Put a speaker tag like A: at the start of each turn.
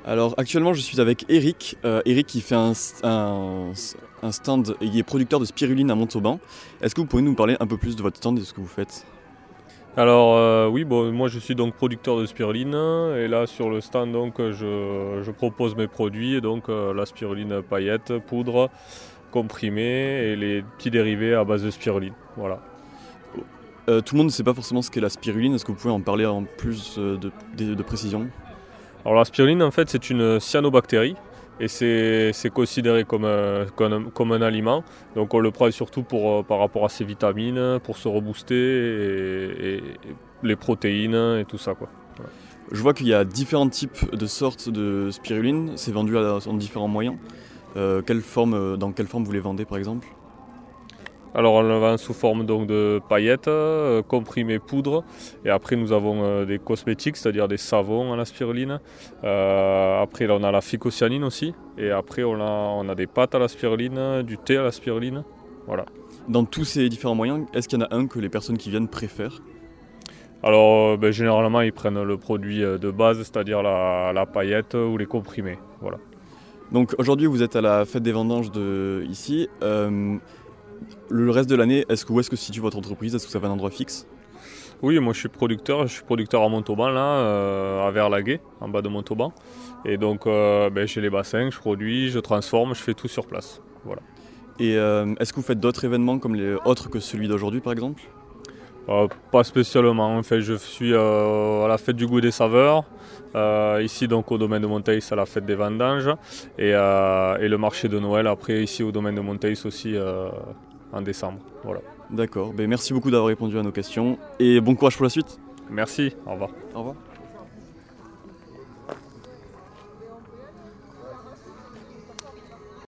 A: Alors actuellement je suis avec Eric. Eric qui fait un stand, il est producteur de spiruline à Montauban. Est-ce que vous pouvez nous parler un peu plus de votre stand et de ce que vous faites?
B: Alors oui, bon, moi je suis donc producteur de spiruline et là sur le stand donc je propose mes produits, et donc la spiruline paillette, poudre, comprimée et les petits dérivés à base de spiruline. Voilà.
A: Tout le monde ne sait pas forcément ce qu'est la spiruline, est-ce que vous pouvez en parler en plus de précision?
B: Alors la spiruline en fait c'est une cyanobactérie et c'est considéré comme un aliment. Donc on le prend surtout par rapport à ses vitamines, pour se rebooster et les protéines et tout ça quoi. Voilà.
A: Je vois qu'il y a différents types de sortes de spiruline, c'est vendu en différents moyens. Dans quelle forme vous les vendez par exemple?
B: Alors on le vend sous forme donc de paillettes, comprimées poudre, et après nous avons des cosmétiques, c'est-à-dire des savons à la spiruline. Après là, on a la phycocyanine aussi, et après on a des pâtes à la spiruline, du thé à la spiruline. Voilà.
A: Dans tous ces différents moyens, est-ce qu'il y en a un que les personnes qui viennent préfèrent?
B: Alors généralement ils prennent le produit de base, c'est-à-dire la paillette ou les comprimés. Voilà.
A: Donc aujourd'hui vous êtes à la fête des vendanges ici. Le reste de l'année, où est-ce que se situe votre entreprise? Est-ce que vous avez un endroit fixe?
B: Oui, moi je suis producteur à Montauban là, à Verlaguet, en bas de Montauban. Et donc j'ai les bassins, je produis, je transforme, je fais tout sur place. Voilà.
A: Et est-ce que vous faites d'autres événements autres que celui d'aujourd'hui par exemple?
B: Pas spécialement, en fait je suis à la fête du goût et des saveurs, ici donc au domaine de Monteils à la fête des vendanges et le marché de Noël après ici au domaine de Monteils aussi en décembre. Voilà.
A: D'accord, merci beaucoup d'avoir répondu à nos questions et bon courage pour la suite.
B: Merci, au revoir.
A: Au revoir.